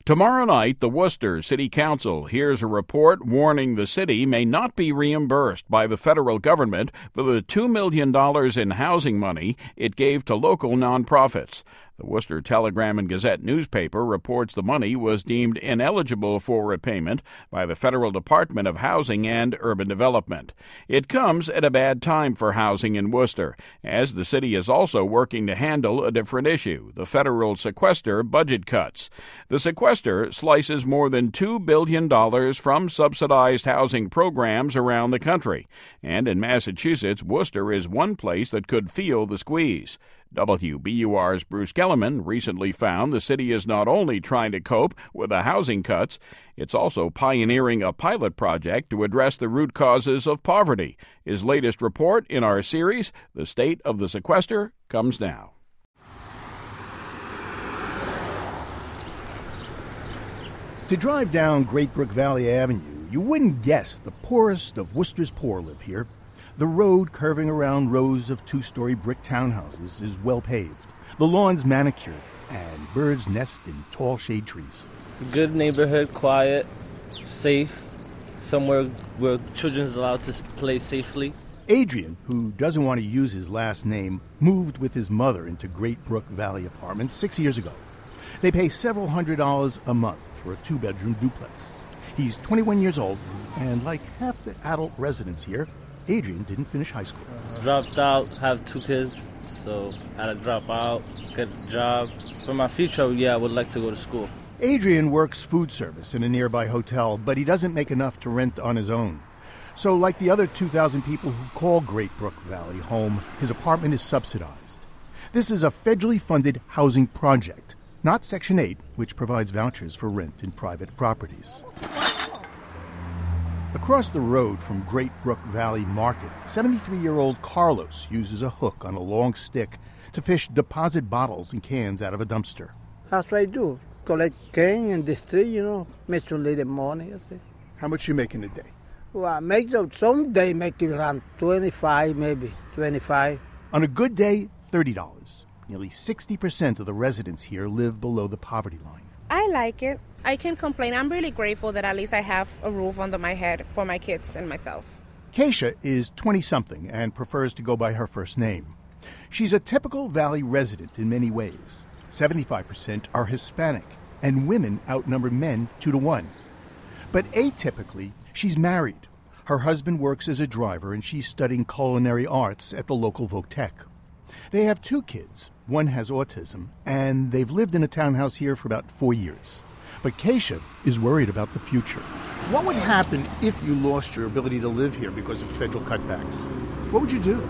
Tomorrow night, the Worcester City Council hears a report warning the city may not be reimbursed by the federal government for the $2 million in housing money it gave to local nonprofits. The Worcester Telegram and Gazette newspaper reports the money was deemed ineligible for repayment by the Federal Department of Housing and Urban Development. It comes at a bad time for housing in Worcester, as the city is also working to handle a different issue, the federal sequester budget cuts. The sequester slices more than $2 billion from subsidized housing programs around the country, and in Massachusetts, Worcester is one place that could feel the squeeze. WBUR's Bruce Kellerman recently found the city is not only trying to cope with the housing cuts, it's also pioneering a pilot project to address the root causes of poverty. His latest report in our series, The State of the Sequester, comes now. To drive down Great Brook Valley Avenue, you wouldn't guess the poorest of Worcester's poor live here. The road curving around rows of two-story brick townhouses is well paved. The lawn's manicured, and birds nest in tall shade trees. It's a good neighborhood, quiet, safe, somewhere where children's allowed to play safely. Adrian, who doesn't want to use his last name, moved with his mother into Great Brook Valley Apartments 6 years ago. They pay several $100s a month for a two-bedroom duplex. He's 21 years old, and like half the adult residents here, Adrian didn't finish high school. Dropped out, have 2 kids, so had to drop out, get a job. For my future, I would like to go to school. Adrian works food service in a nearby hotel, but he doesn't make enough to rent on his own. So like the other 2,000 people who call Great Brook Valley home, his apartment is subsidized. This is a federally funded housing project, not Section 8, which provides vouchers for rent in private properties. Across the road from Great Brook Valley Market, 73-year-old Carlos uses a hook on a long stick to fish deposit bottles and cans out of a dumpster. That's what I do. Collect cans in the street, make some late money. How much you make in a day? Well, I make some day make it around 25, maybe 25. On a good day, $30. Nearly 60% of the residents here live below the poverty line. I like it. I can complain. I'm really grateful that at least I have a roof under my head for my kids and myself. Keisha is 20-something and prefers to go by her first name. She's a typical Valley resident in many ways. 75% are Hispanic, and women outnumber men 2-1. But atypically, she's married. Her husband works as a driver, and she's studying culinary arts at the local Voctech. They have 2 kids. One has autism, and they've lived in a townhouse here for about 4 years. But Keisha is worried about the future. What would happen if you lost your ability to live here because of federal cutbacks? What would you do?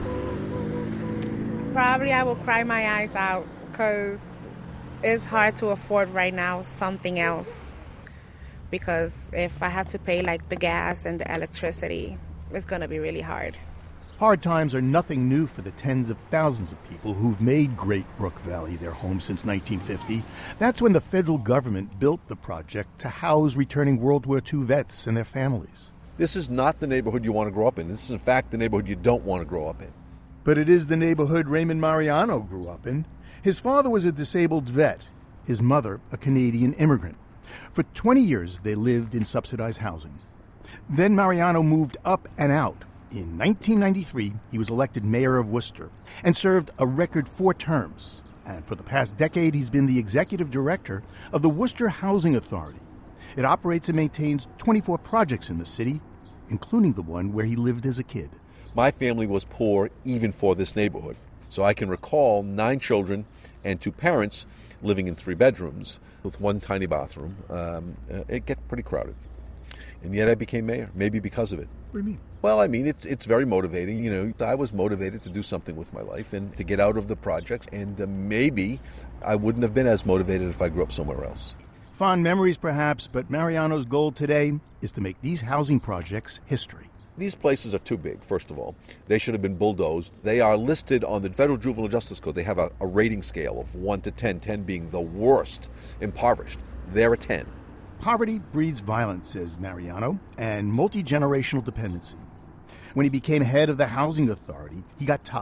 Probably I will cry my eyes out because it's hard to afford right now something else. Because if I have to pay like the gas and the electricity, it's going to be really hard. Hard times are nothing new for the tens of thousands of people who've made Great Brook Valley their home since 1950. That's when the federal government built the project to house returning World War II vets and their families. This is not the neighborhood you want to grow up in. This is, in fact, the neighborhood you don't want to grow up in. But it is the neighborhood Raymond Mariano grew up in. His father was a disabled vet, his mother a Canadian immigrant. For 20 years, they lived in subsidized housing. Then Mariano moved up and out. In 1993, he was elected mayor of Worcester and served a record 4 terms. And for the past decade, he's been the executive director of the Worcester Housing Authority. It operates and maintains 24 projects in the city, including the one where he lived as a kid. My family was poor even for this neighborhood. So I can recall 9 children and 2 parents living in 3 bedrooms with 1 tiny bathroom. It got pretty crowded. And yet I became mayor, maybe because of it. What do you mean? Well, I mean, it's very motivating. I was motivated to do something with my life and to get out of the projects. And maybe I wouldn't have been as motivated if I grew up somewhere else. Fond memories, perhaps, but Mariano's goal today is to make these housing projects history. These places are too big, first of all. They should have been bulldozed. They are listed on the Federal Juvenile Justice Code. They have a rating scale of 1 to 10, 10 being the worst, impoverished. They're a 10. Poverty breeds violence, says Mariano, and multi-generational dependency. When he became head of the Housing Authority, he got tough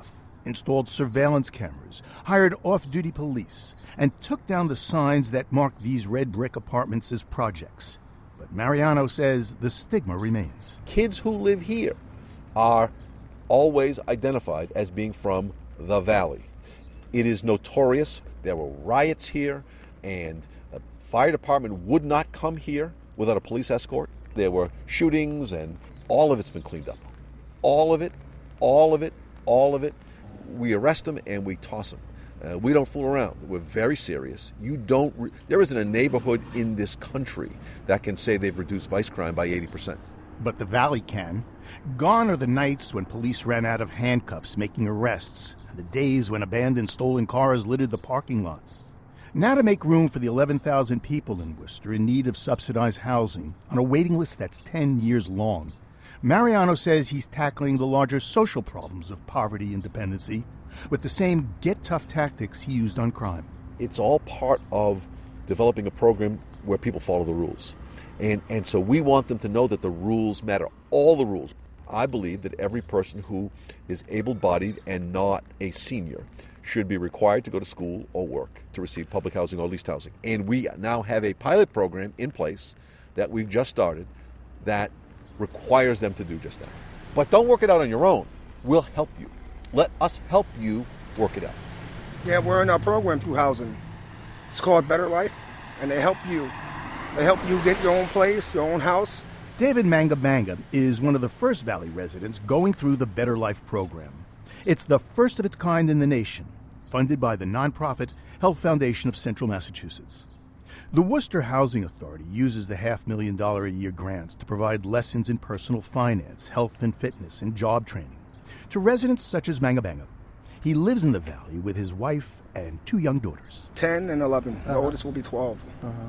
installed surveillance cameras, hired off-duty police, and took down the signs that mark these red brick apartments as projects. But Mariano says the stigma remains. Kids who live here are always identified as being from the Valley. It is notorious. There were riots here, and the fire department would not come here without a police escort. There were shootings, and all of it's been cleaned up. All of it, all of it, all of it. We arrest them and we toss them. We don't fool around. We're very serious. There isn't a neighborhood in this country that can say they've reduced vice crime by 80%. But the Valley can. Gone are the nights when police ran out of handcuffs making arrests, and the days when abandoned stolen cars littered the parking lots. Now to make room for the 11,000 people in Worcester in need of subsidized housing on a waiting list that's 10 years long, Mariano says he's tackling the larger social problems of poverty and dependency with the same get-tough tactics he used on crime. It's all part of developing a program where people follow the rules. And so we want them to know that the rules matter, all the rules. I believe that every person who is able-bodied and not a senior should be required to go to school or work to receive public housing or leased housing. And we now have a pilot program in place that we've just started that requires them to do just that. But don't work it out on your own. We'll help you. Let us help you work it out. Yeah, we're in our program through housing. It's called Better Life, and they help you. They help you get your own place, your own house. David Manga is one of the first Valley residents going through the Better Life program. It's the first of its kind in the nation, funded by the nonprofit Health Foundation of Central Massachusetts. The Worcester Housing Authority uses the $500,000 a year grants to provide lessons in personal finance, health and fitness, and job training to residents such as Manga. He lives in the Valley with his wife and 2 young daughters. 10 and 11. The oldest will be 12.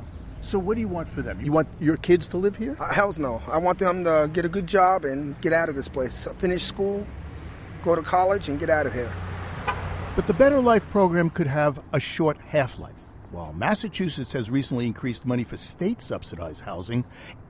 So what do you want for them? You want your kids to live here? Hells no. I want them to get a good job and get out of this place. Finish school, go to college, and get out of here. But the Better Life program could have a short half-life. While Massachusetts has recently increased money for state-subsidized housing,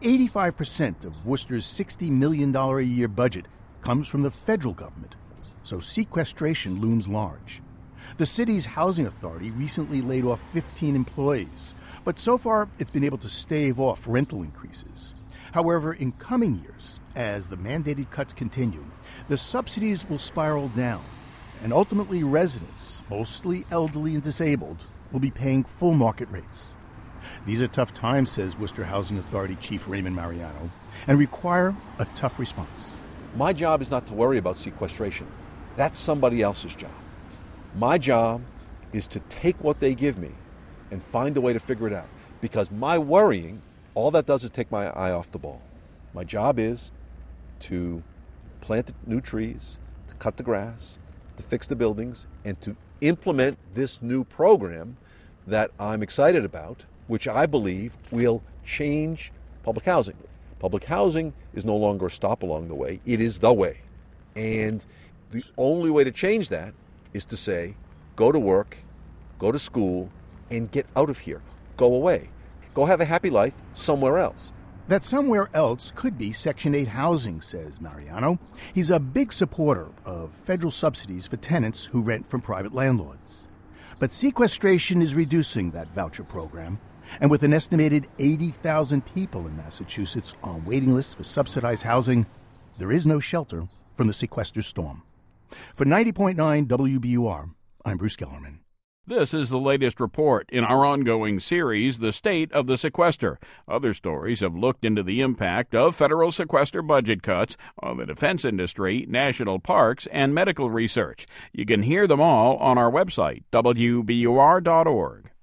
85% of Worcester's $60 million a year budget comes from the federal government. So sequestration looms large. The city's housing authority recently laid off 15 employees, but so far it's been able to stave off rental increases. However, in coming years, as the mandated cuts continue, the subsidies will spiral down, and ultimately residents, mostly elderly and disabled, will be paying full market rates. These are tough times, says Worcester Housing Authority Chief Raymond Mariano, and require a tough response. My job is not to worry about sequestration. That's somebody else's job. My job is to take what they give me and find a way to figure it out. Because my worrying, all that does is take my eye off the ball. My job is to plant new trees, to cut the grass, to fix the buildings, and to implement this new program that I'm excited about, which I believe will change public housing. Public housing is no longer a stop along the way. It is the way. And the only way to change that is to say, go to work, go to school, and get out of here. Go away. Go have a happy life somewhere else. That somewhere else could be Section 8 housing, says Mariano. He's a big supporter of federal subsidies for tenants who rent from private landlords. But sequestration is reducing that voucher program. And with an estimated 80,000 people in Massachusetts on waiting lists for subsidized housing, there is no shelter from the sequester storm. For 90.9 WBUR, I'm Bruce Gellerman. This is the latest report in our ongoing series, The State of the Sequester. Other stories have looked into the impact of federal sequester budget cuts on the defense industry, national parks, and medical research. You can hear them all on our website, WBUR.org.